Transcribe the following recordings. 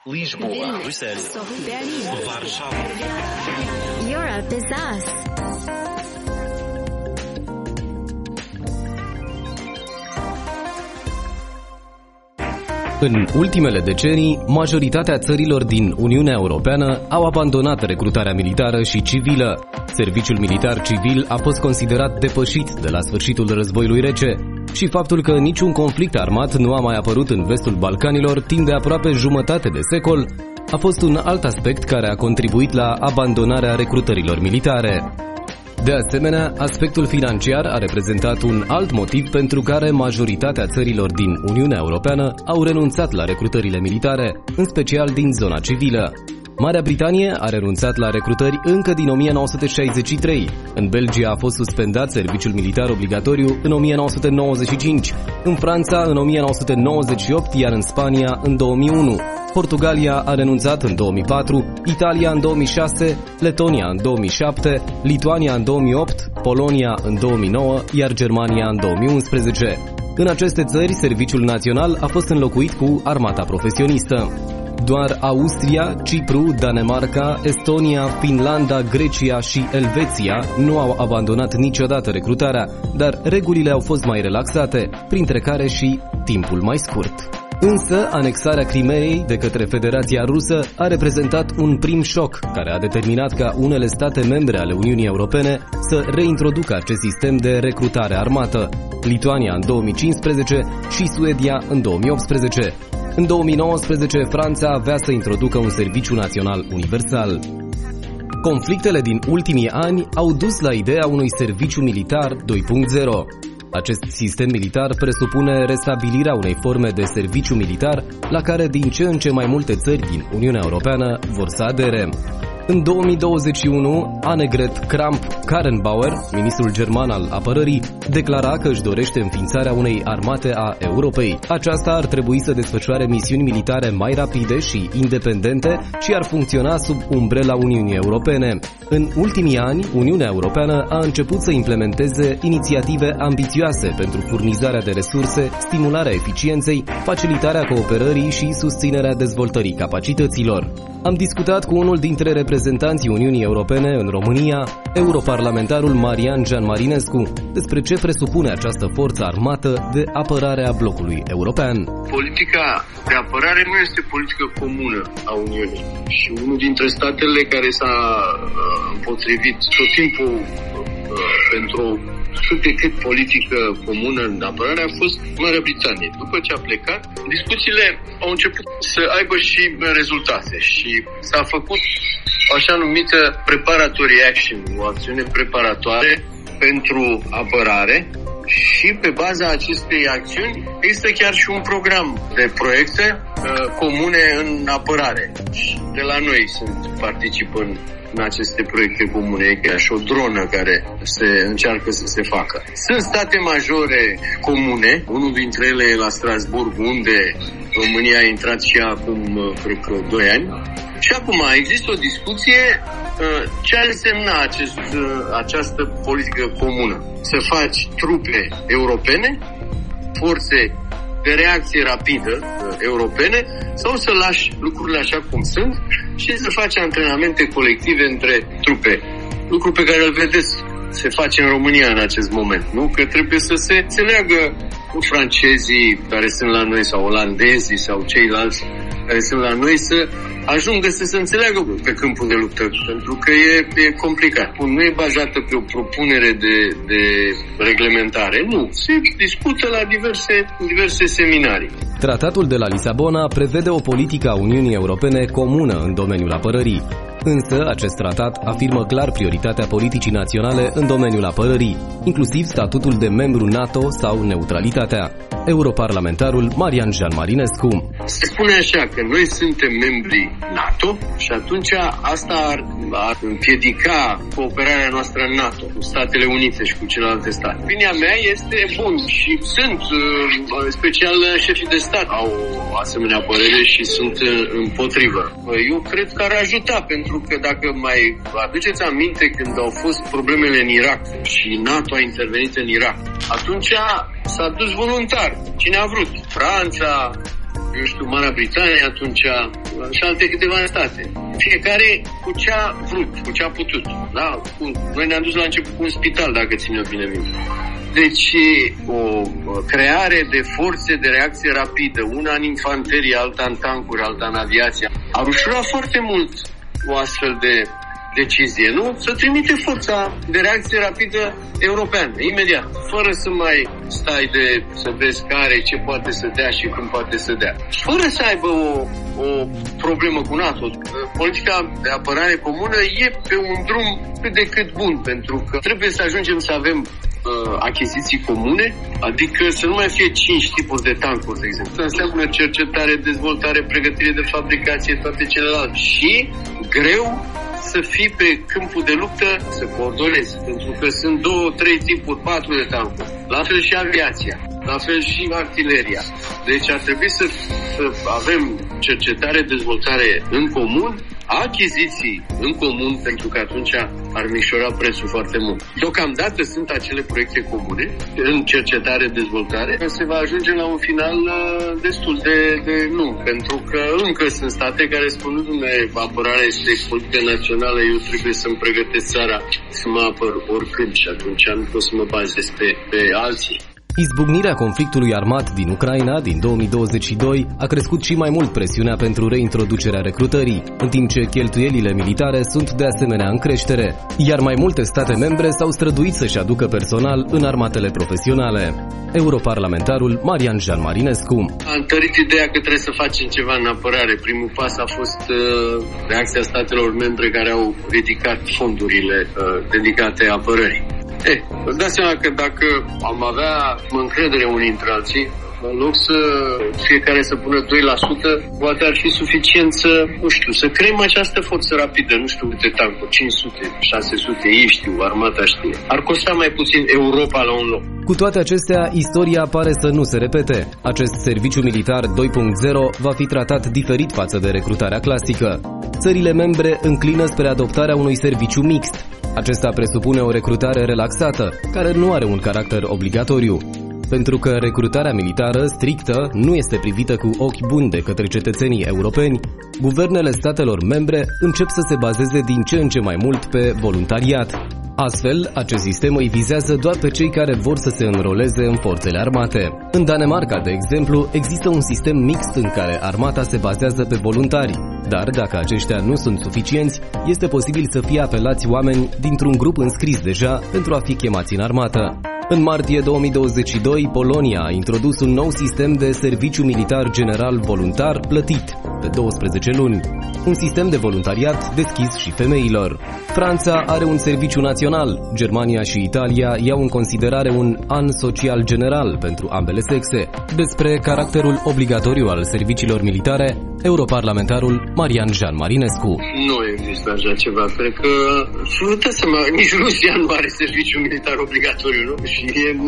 Lisboa, Bruxelas, Warszawa. Europe is us. În ultimele decenii, majoritatea țărilor din Uniunea Europeană au abandonat recrutarea militară și civilă. Serviciul militar civil a fost considerat depășit de la sfârșitul războiului rece și faptul că niciun conflict armat nu a mai apărut în vestul Balcanilor timp de aproape jumătate de secol a fost un alt aspect care a contribuit la abandonarea recrutărilor militare. De asemenea, aspectul financiar a reprezentat un alt motiv pentru care majoritatea țărilor din Uniunea Europeană au renunțat la recrutările militare, în special din zona civilă. Marea Britanie a renunțat la recrutări încă din 1963. În Belgia a fost suspendat serviciul militar obligatoriu în 1995, în Franța în 1998, iar în Spania în 2001. Portugalia a renunțat în 2004, Italia în 2006, Letonia în 2007, Lituania în 2008, Polonia în 2009, iar Germania în 2011. În aceste țări, serviciul național a fost înlocuit cu armata profesionistă. Doar Austria, Cipru, Danemarca, Estonia, Finlanda, Grecia și Elveția nu au abandonat niciodată recrutarea, dar regulile au fost mai relaxate, printre care și timpul mai scurt. Însă, anexarea Crimeei de către Federația Rusă a reprezentat un prim șoc, care a determinat ca unele state membre ale Uniunii Europene să reintroducă acest sistem de recrutare armată, Lituania în 2015 și Suedia în 2018. În 2019, Franța avea să introducă un serviciu național universal. Conflictele din ultimii ani au dus la ideea unui serviciu militar 2.0. Acest sistem militar presupune restabilirea unei forme de serviciu militar la care din ce în ce mai multe țări din Uniunea Europeană vor să adere. În 2021, Annegret Kramp-Karrenbauer, ministrul german al apărării, declara că își dorește înființarea unei armate a Europei. Aceasta ar trebui să desfășoare misiuni militare mai rapide și independente și ar funcționa sub umbrela Uniunii Europene. În ultimii ani, Uniunea Europeană a început să implementeze inițiative ambițioase pentru furnizarea de resurse, stimularea eficienței, facilitarea cooperării și susținerea dezvoltării capacităților. Am discutat cu unul dintre reprezentanții Uniunii Europene în România, europarlamentarul Marian Jean Marinescu, despre ce presupune această forță armată de apărare a blocului european. Politica de apărare nu este politică comună a Uniunii și unul dintre statele care s-a împotrivit tot timpul pentru cât de cât politică comună în apărare a fost Marea Britanie. După ce a plecat, discuțiile au început să aibă și rezultate și s-a făcut o așa numită preparatory action, o acțiune preparatoare pentru apărare și pe baza acestei acțiuni există chiar și un program de proiecte comune în apărare. De la noi participă în aceste proiecte comune, e chiar și o dronă care se încearcă să se facă. Sunt state majore comune, unul dintre ele e la Strasbourg, unde România a intrat și acum, cred că, 2 ani. Și acum există o discuție ce ar însemna această politică comună. Să faci trupe europene, forțe de reacție rapidă europene, sau să lași lucrurile așa cum sunt și să faci antrenamente colective între trupe. Lucru pe care îl vedeți se face în România în acest moment, nu? Că trebuie să se înțeleagă francezii care sunt la noi sau olandezii sau ceilalți care sunt la noi să ajungă să se înțeleagă pe câmpul de luptă, pentru că e complicat. Nu e bazată pe o propunere de reglementare, nu. Se discută la diverse seminarii. Tratatul de la Lisabona prevede o politică a Uniunii Europene comună în domeniul apărării. Însă, acest tratat afirmă clar prioritatea politicii naționale în domeniul apărării, inclusiv statutul de membru NATO sau neutralitatea. Europarlamentarul Marian Jean Marinescu. Se spune așa că noi suntem membri NATO și atunci asta ar împiedica cooperarea noastră în NATO cu Statele Unite și cu celelalte state. Opinia mea este bun și sunt special șefii de stat au o asemenea părere și sunt împotrivă. Eu cred că ar ajuta, pentru că dacă mai aduceți aminte când au fost problemele în Irak și NATO a intervenit în Irak, atunci s-a dus voluntar. Cine a vrut? Franța, eu știu, Marea Britanie atunci și alte câteva state. Fiecare cu ce a vrut, cu ce a putut. Da? Noi ne-am dus la început cu un spital, dacă țin bine minte. Deci o creare de forțe de reacție rapidă, una în infanterie, alta în tancuri, alta în aviație, ar ușura foarte mult o astfel de decizie, nu? Să trimite forța de reacție rapidă europeană, imediat, fără să mai stai să vezi care, ce poate să dea și cum poate să dea. Fără să aibă o problemă cu NATO. Politica de apărare comună e pe un drum cât de cât bun, pentru că trebuie să ajungem să avem achiziții comune, adică să nu mai fie 5 tipuri de tancuri, de exemplu. Asta înseamnă cercetare, dezvoltare, pregătire de fabricație, toate celelalte. Și greu să fii pe câmpul de luptă, să coordonezi, pentru că sunt 2, 3 tipuri, 4 de tancuri. La fel și aviația, la fel și artileria. Deci ar trebui să avem cercetare, dezvoltare în comun, achiziții în comun, pentru că atunci ar micșora prețul foarte mult. Deocamdată sunt acele proiecte comune în cercetare, dezvoltare, se va ajunge la un final destul de nu, pentru că încă sunt state care spun, apărarea este politică națională, eu trebuie să-mi pregătesc țara să mă apăr oricând și atunci nu pot să mă bazez pe alții. Izbucnirea conflictului armat din Ucraina din 2022 a crescut și mai mult presiunea pentru reintroducerea recrutării, în timp ce cheltuielile militare sunt de asemenea în creștere, iar mai multe state membre s-au străduit să-și aducă personal în armatele profesionale. Europarlamentarul Marian Jean Marinescu a întărit ideea că trebuie să facem ceva în apărare. Primul pas a fost reacția statelor membre care au ridicat fondurile dedicate apărării. Vă dați seama că dacă am avea încredere unii între alții, în loc să fiecare să pună 2%, poate ar fi suficient să creăm această forță rapidă, nu știu câte tancuri, 500, 600, ei știu, armata știe. Ar costa mai puțin Europa la un loc. Cu toate acestea, istoria pare să nu se repete. Acest serviciu militar 2.0 va fi tratat diferit față de recrutarea clasică. Țările membre înclină spre adoptarea unui serviciu mixt. Acesta presupune o recrutare relaxată, care nu are un caracter obligatoriu. Pentru că recrutarea militară strictă nu este privită cu ochi buni de către cetățenii europeni, guvernele statelor membre încep să se bazeze din ce în ce mai mult pe voluntariat. Astfel, acest sistem îi vizează doar pe cei care vor să se înroleze în forțele armate. În Danemarca, de exemplu, există un sistem mixt în care armata se bazează pe voluntari, dar dacă aceștia nu sunt suficienți, este posibil să fie apelați oameni dintr-un grup înscris deja pentru a fi chemați în armată. În martie 2022, Polonia a introdus un nou sistem de serviciu militar general voluntar plătit, pe 12 luni. Un sistem de voluntariat deschis și femeilor. Franța are un serviciu național, Germania și Italia iau în considerare un an social general pentru ambele sexe. Despre caracterul obligatoriu al serviciilor militare, europarlamentarul Marian Jean Marinescu. Nu există așa ceva, cred că nici Rusia nu are serviciu militar obligatoriu, nu? Și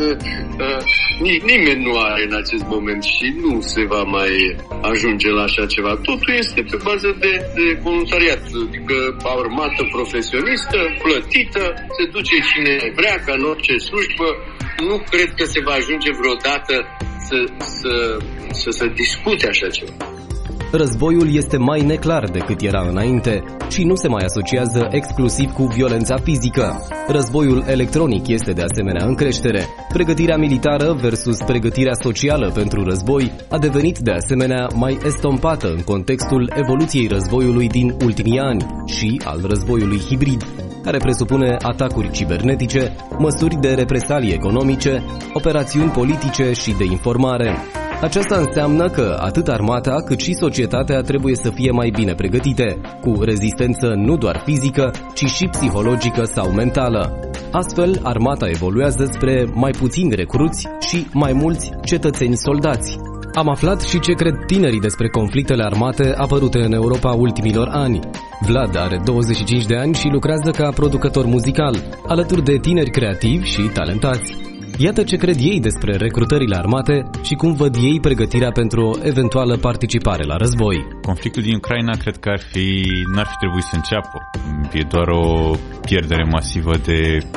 nimeni nu are în acest moment și nu se va mai ajunge la așa ceva. Totul este pe bază de voluntariat, adică armată profesionistă, plătită, se duce cine vrea, ca în orice slujbă. Nu cred că se va ajunge vreodată să se discute așa ceva. Războiul este mai neclar decât era înainte și nu se mai asociază exclusiv cu violența fizică. Războiul electronic este de asemenea în creștere. Pregătirea militară versus pregătirea socială pentru război a devenit de asemenea mai estompată în contextul evoluției războiului din ultimii ani și al războiului hibrid, care presupune atacuri cibernetice, măsuri de represalii economice, operațiuni politice și de informare. Aceasta înseamnă că atât armata cât și societatea trebuie să fie mai bine pregătite, cu rezistență nu doar fizică, ci și psihologică sau mentală. Astfel, armata evoluează spre mai puțini recruți și mai mulți cetățeni soldați. Am aflat și ce cred tinerii despre conflictele armate apărute în Europa ultimilor ani. Vlad are 25 de ani și lucrează ca producător muzical, alături de tineri creativi și talentați. Iată ce cred ei despre recrutările armate și cum văd ei pregătirea pentru o eventuală participare la război. Conflictul din Ucraina cred că n-ar fi trebuit să înceapă. E doar o pierdere masivă de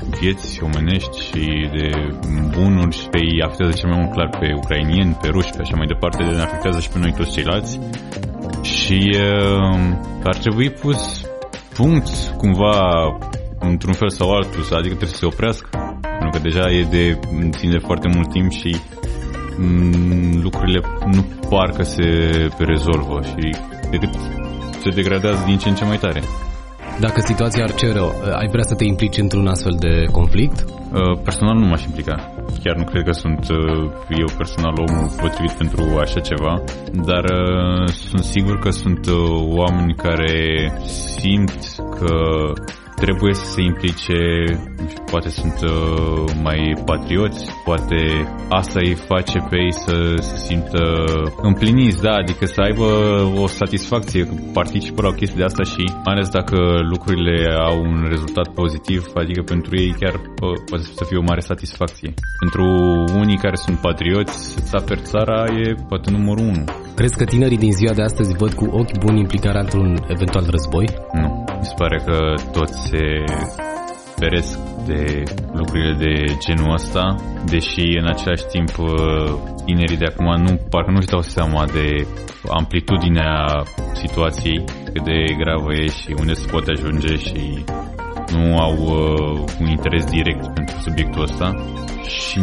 vieți omenești și de bunuri și îi afectează cel mai mult clar pe ucrainieni, pe ruși, pe așa mai departe, ne afectează și pe noi toți ceilalți. Și ar trebui pus punct cumva într-un fel sau altul, adică trebuie să se oprească, pentru că deja ține de foarte mult timp și lucrurile nu parcă se rezolvă și decât se degradează din ce în ce mai tare. Dacă situația ar cere, ai vrea să te implici într-un astfel de conflict? Personal nu m-aș implica. Chiar nu cred că sunt eu personal omul potrivit pentru așa ceva, dar sunt sigur că sunt oameni care simt că trebuie să se implice, poate sunt mai patrioți, poate asta îi face pe ei să se simtă împliniți, da, adică să aibă o satisfacție că participă la o chestie de asta și mai ales dacă lucrurile au un rezultat pozitiv, adică pentru ei chiar poate să fie o mare satisfacție. Pentru unii care sunt patrioți, să-ți aperi țara e poate numărul 1. Crezi că tinerii din ziua de astăzi văd cu ochi buni implicarea într-un eventual război? Nu. Mi se pare că toți se feresc de lucrurile de genul ăsta, deși în același timp tinerii de acum parcă nu-și dau seama de amplitudinea situației, cât de gravă e și unde se poate ajunge și nu au un interes direct pentru subiectul ăsta. Și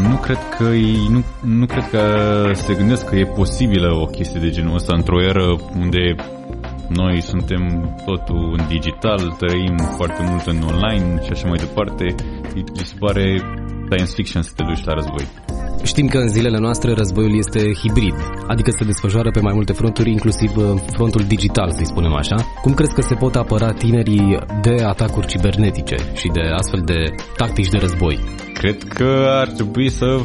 nu cred că se gândesc că e posibilă o chestie de genul ăsta într-o eră unde noi suntem totul în digital, trăim foarte mult în online și așa mai departe. Mi se pare science fiction să te duci la război. Știm că în zilele noastre războiul este hibrid, adică se desfășoară pe mai multe fronturi, inclusiv frontul digital, să-i spunem așa. Cum crezi că se pot apăra tinerii de atacuri cibernetice și de astfel de tactici de război? Cred că ar trebui să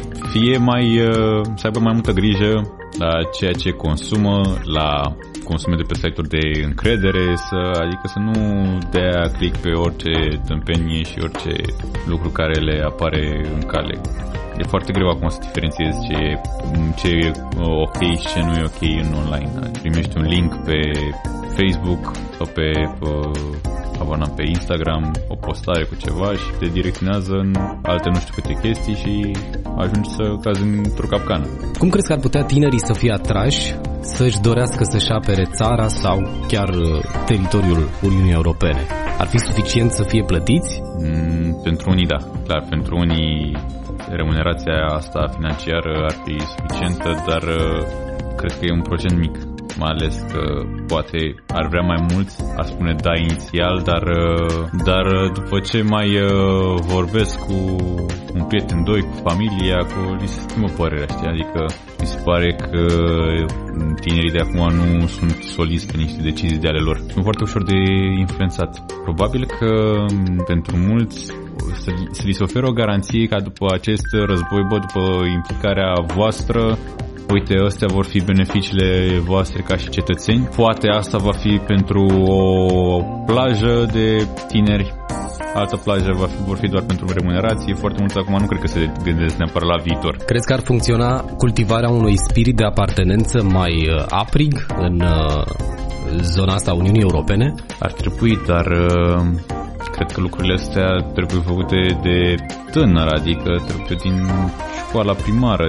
aibă mai multă grijă la ceea ce consumă, la consume de pe site-uri de încredere, adică să nu dea click pe orice tâmpenie și orice lucru care le apare în cale. E foarte greu acum să diferențiezi ce e ok și ce nu e ok în online. Primești un link pe Facebook sau pe Instagram, o postare cu ceva și te direcționează în alte nu știu câte chestii și ajungi să cazi într-o capcană. Cum crezi că ar putea tinerii să fie atrași să-și dorească să-și apere țara sau chiar teritoriul Uniunii Europene? Ar fi suficient să fie plătiți? Pentru unii da, clar, pentru unii remunerația asta financiară ar fi suficientă, dar cred că e un procent mic. Mai ales că poate ar vrea mai mulți, ar spune da inițial, dar după ce mai vorbesc cu un prieten, doi, cu familia, li se schimbă părerea, știi? Adică mi se pare că tinerii de acum nu sunt solizi pe niște decizii de ale lor. Sunt foarte ușor de influențat. Probabil că pentru mulți să li se oferă o garanție ca după acest război, după implicarea voastră, uite, astea vor fi beneficiile voastre ca și cetățeni. Poate asta va fi pentru o plajă de tineri, altă plajă vor fi doar pentru remunerație. Foarte mulți acum nu cred că se gândesc neapărat la viitor. Crezi că ar funcționa cultivarea unui spirit de apartenență mai aprig în zona asta a Uniunii Europene? Ar trebui, dar cred că lucrurile astea trebuie făcute de tânăr, adică trebuie din școala primară,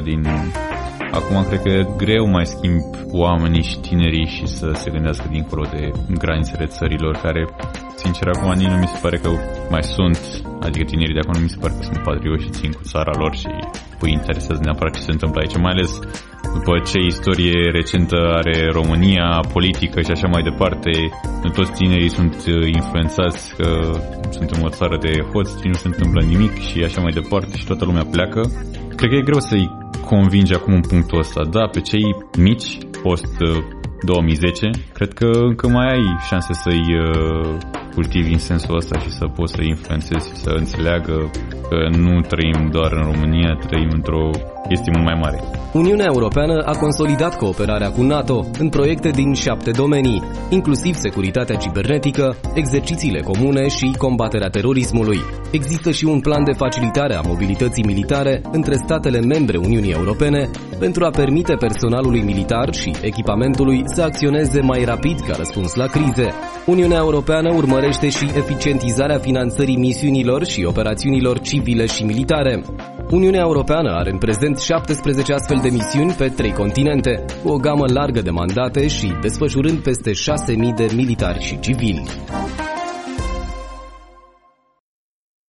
Acum cred că e greu mai schimb oamenii și tinerii și să se gândească dincolo de granițele țărilor, care, sincer, acum nici nu mi se pare că mai sunt, adică tinerii de acum nu mi se pare că sunt patrioți și țin cu țara lor și îi interesează neapărat ce se întâmplă aici, mai ales după ce istorie recentă are România, politică și așa mai departe. Toți tinerii sunt influențați că suntem o țară de hoți și nu se întâmplă nimic și așa mai departe și toată lumea pleacă. Cred că e greu să-i convinge acum în punctul ăsta. Da, pe cei mici, post-2010, cred că încă mai ai șanse să-i cultivi în sensul ăsta și să poți să-i influențezi și să înțeleagă că nu trăim doar în România, trăim într-o este mult mai mare. Uniunea Europeană a consolidat cooperarea cu NATO în proiecte din 7 domenii, inclusiv securitatea cibernetică, exercițiile comune și combaterea terorismului. Există și un plan de facilitare a mobilității militare între statele membre Uniunii Europene pentru a permite personalului militar și echipamentului să acționeze mai rapid ca răspuns la crize. Uniunea Europeană urmărește și eficientizarea finanțării misiunilor și operațiunilor civile și militare. Uniunea Europeană are în prezent 17 astfel de misiuni pe 3 continente, cu o gamă largă de mandate și desfășurând peste 6.000 de militari și civili.